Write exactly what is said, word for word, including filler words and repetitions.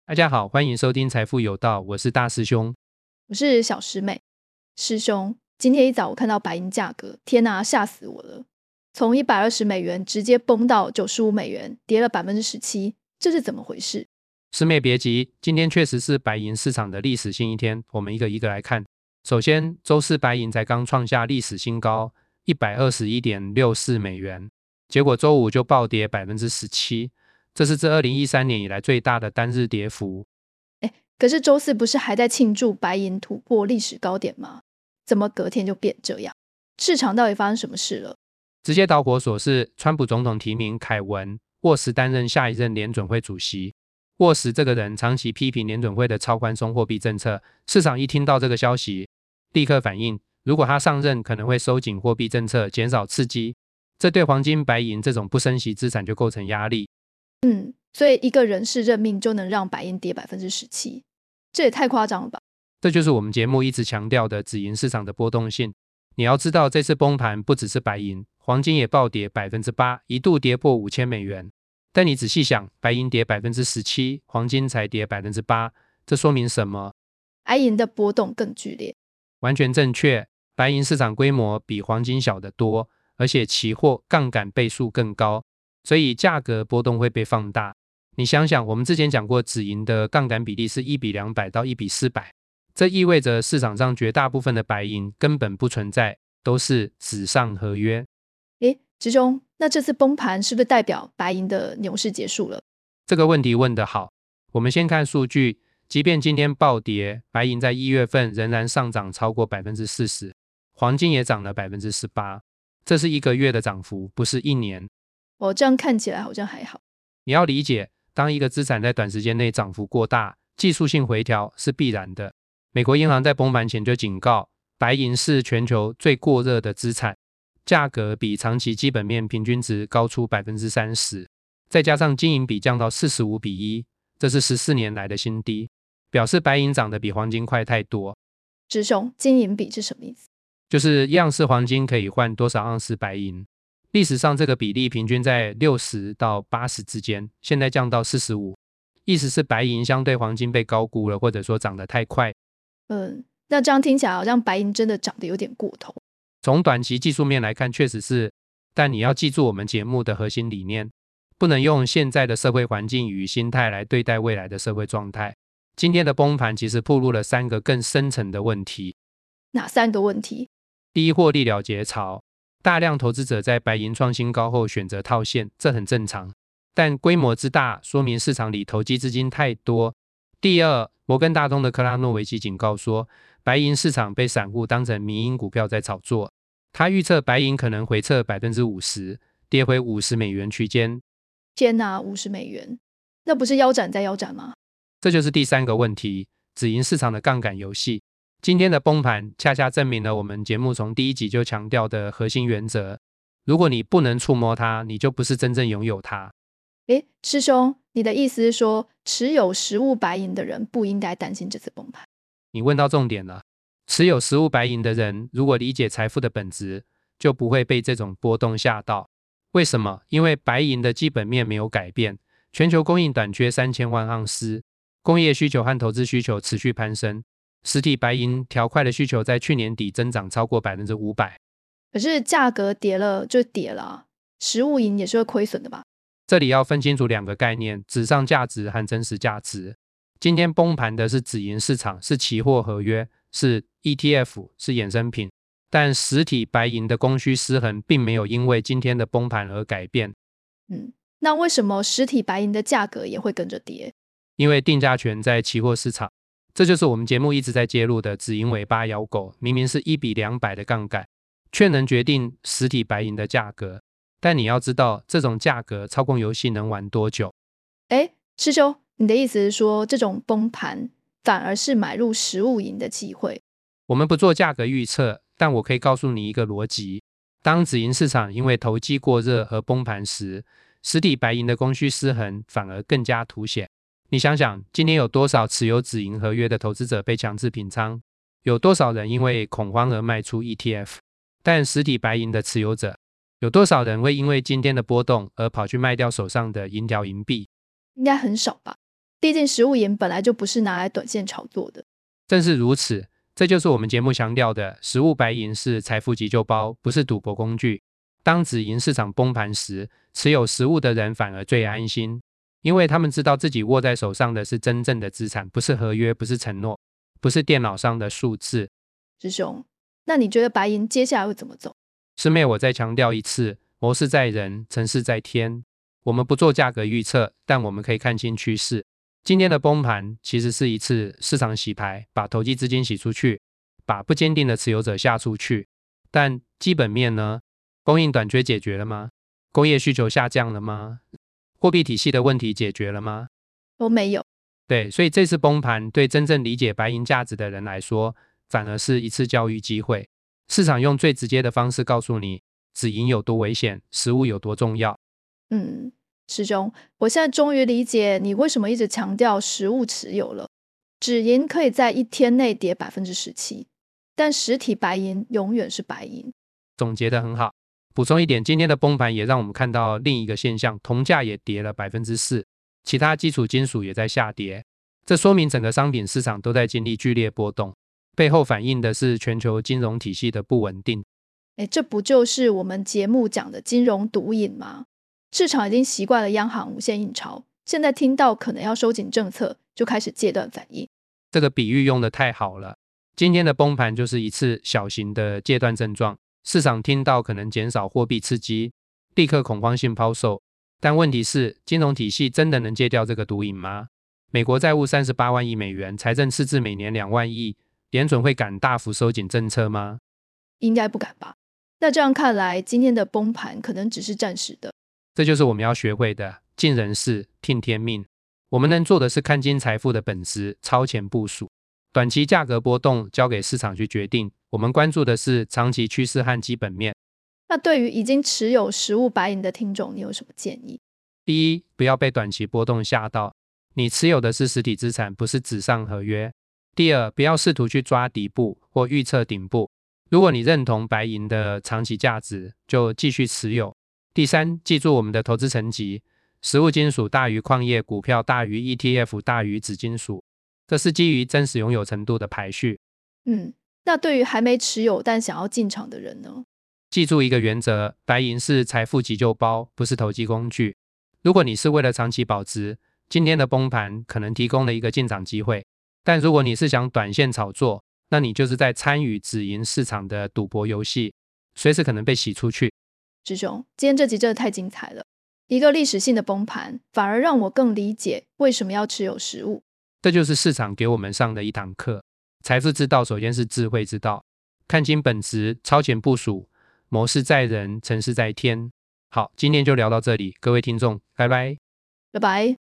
大家好，欢迎收听财富有道，我是大师兄。 我是小师妹。师兄，今天一早我看到白银价格，天哪，吓死我了！从一百二十美元直接崩到九十五美元，跌了百分之十七，这是怎么回事？ 师妹别急，今天确实是白银市场的历史性一天，我们一个一个来看。首先，周四白银才刚创下历史新高 一百二十一点六四美元，结果周五就暴跌百分之十七，这是自二零一三年以来最大的单日跌幅。 诶，可是周四不是还在庆祝白银突破历史高点吗？怎么隔天就变这样？市场到底发生什么事了？ 直接导火索是川普总统提名凯文·沃什担任下一任联准会主席。沃什这个人长期批评联准会的超宽松货币政策，市场一听到这个消息立刻反应，如果他上任可能会收紧货币政策，减少刺激，这对黄金白银这种不升息资产就构成压力。 嗯，所以一个人事任命就能让白银跌百分之十七，这也太夸张了吧？ 这就是我们节目一直强调的紫银市场的波动性。你要知道，这次崩盘不只是白银，黄金也暴跌 百分之八， 一度跌破五千美元。但你仔细想，白银跌 百分之十七， 黄金才跌 百分之八， 这说明什么？ 白银的波动更剧烈。 完全正确，白银市场规模比黄金小得多，而且期货杠杆倍数更高，所以价格波动会被放大。你想想，我们之前讲过紫银的杠杆比例是一比两百到一比四百，这意味着市场上绝大部分的白银根本不存在，都是纸上合约。 诶，师兄，那这次崩盘是不是代表白银的牛市结束了？ 这个问题问得好。我们先看数据，即便今天暴跌，白银在一月份仍然上涨超过 百分之四十， 黄金也涨了 百分之十八， 这是一个月的涨幅，不是一年。 哦，这样看起来好像还好。 你要理解，当一个资产在短时间内涨幅过大，技术性回调是必然的。美国银行在崩盘前就警告，白银是全球最过热的资产，价格比长期基本面平均值高出 百分之三十， 再加上金银比降到四十五比一，这是十四年来的新低，表示白银涨得比黄金快太多。 师兄，金银比是什么意思？ 就是一盎司黄金可以换多少盎司白银。历史上这个比例平均在六十到八十之间，现在降到四十五，意思是白银相对黄金被高估了，或者说涨得太快。 嗯，那这样听起来好像白银真的涨得有点过头。 从短期技术面来看确实是，但你要记住我们节目的核心理念，不能用现在的社会环境与心态来对待未来的社会状态。今天的崩盘其实暴露了三个更深层的问题。 哪三个问题？ 第一，获利了结潮，大量投资者在白银创新高后选择套现，这很正常，但规模之大说明市场里投机资金太多。第二，摩根大通的克拉诺维奇警告说，白银市场被散户当成迷因股票在炒作，他预测白银可能回撤 百分之五十， 跌回五十美元区间。 天哪，五十美元，那不是腰斩再腰斩吗？ 这就是第三个问题，紫银市场的杠杆游戏。今天的崩盘恰恰证明了我们节目从第一集就强调的核心原则，如果你不能触摸它，你就不是真正拥有它。 诶，师兄，你的意思是说持有实物白银的人不应该担心这次崩盘？ 你问到重点了，持有实物白银的人如果理解财富的本质，就不会被这种波动吓到。为什么？因为白银的基本面没有改变，全球供应短缺三千万盎司，工业需求和投资需求持续攀升，实体白银条块的需求在去年底增长超过 百分之五百。 可是价格跌了就跌了啊，实物银也是会亏损的吧？ 这里要分清楚两个概念，纸上价值和真实价值。今天崩盘的是紫银市场，是期货合约，是 E T F， 是衍生品，但实体白银的供需失衡并没有因为今天的崩盘而改变。 嗯，那为什么实体白银的价格也会跟着跌？ 因为定价权在期货市场，这就是我们节目一直在揭露的紫银尾巴咬狗，明明是一比两百的杠杆，却能决定实体白银的价格。但你要知道，这种价格操控游戏能玩多久？ 诶，师兄，你的意思是说这种崩盘反而是买入实物银的机会？ 我们不做价格预测，但我可以告诉你一个逻辑，当紫银市场因为投机过热而崩盘时，实体白银的供需失衡反而更加凸显。你想想，今天有多少持有紫银合约的投资者被强制平仓？有多少人因为恐慌而卖出 E T F？ 但实体白银的持有者，有多少人会因为今天的波动而跑去卖掉手上的银条银币？ 应该很少吧。 毕竟食物银本来就不是拿来短线炒作的。 正是如此，这就是我们节目强调的，食物白银是财富急救包，不是赌博工具。当紫银市场崩盘时，持有实物的人反而最安心，因为他们知道自己握在手上的是真正的资产，不是合约，不是承诺，不是电脑上的数字。 师兄，那你觉得白银接下来会怎么走？ 师妹，我再强调一次，谋事在人，成事在天。我们不做价格预测，但我们可以看清趋势。今天的崩盘其实是一次市场洗牌，把投机资金洗出去，把不坚定的持有者下出去。但基本面呢？供应短缺解决了吗？工业需求下降了吗？货币体系的问题解决了吗？ 都没有。 对，所以这次崩盘对真正理解白银价值的人来说，反而是一次教育机会。市场用最直接的方式告诉你，紫银有多危险，实物有多重要。 嗯，师兄，我现在终于理解你为什么一直强调实物持有了。纸银可以在一天内跌 百分之十七， 但实体白银永远是白银。 总结得很好。补充一点，今天的崩盘也让我们看到另一个现象，铜价也跌了 百分之四， 其他基础金属也在下跌。这说明整个商品市场都在经历剧烈波动，背后反映的是全球金融体系的不稳定。 诶，这不就是我们节目讲的金融毒瘾吗？市场已经习惯了央行无限印钞，现在听到可能要收紧政策，就开始戒断反应。 这个比喻用得太好了。今天的崩盘就是一次小型的戒断症状，市场听到可能减少货币刺激，立刻恐慌性抛售。但问题是，金融体系真的能戒掉这个毒瘾吗？美国债务三十八万亿美元，财政赤字每年两万亿，联准会敢大幅收紧政策吗？ 应该不敢吧。那这样看来，今天的崩盘可能只是暂时的。 这就是我们要学会的，尽人事，听天命。我们能做的是看清财富的本质，超前部署。短期价格波动交给市场去决定，我们关注的是长期趋势和基本面。 那对于已经持有实物白银的听众，你有什么建议？ 第一，不要被短期波动吓到，你持有的是实体资产，不是纸上合约。第二，不要试图去抓底部或预测顶部。如果你认同白银的长期价值，就继续持有。第三，记住我们的投资层级，实物金属大于矿业，股票大于 E T F 大于紫金属，这是基于真实拥有程度的排序。 嗯，那对于还没持有但想要进场的人呢？ 记住一个原则，白银是财富急救包，不是投机工具。如果你是为了长期保值，今天的崩盘可能提供了一个进场机会，但如果你是想短线炒作，那你就是在参与紫银市场的赌博游戏，随时可能被洗出去。 师兄，今天这集真的太精彩了，一个历史性的崩盘反而让我更理解为什么要持有实物。 这就是市场给我们上的一堂课。财富之道首先是智慧之道，看清本质，超前部署，谋事在人，成事在天。好，今天就聊到这里，各位听众，拜拜。 拜拜。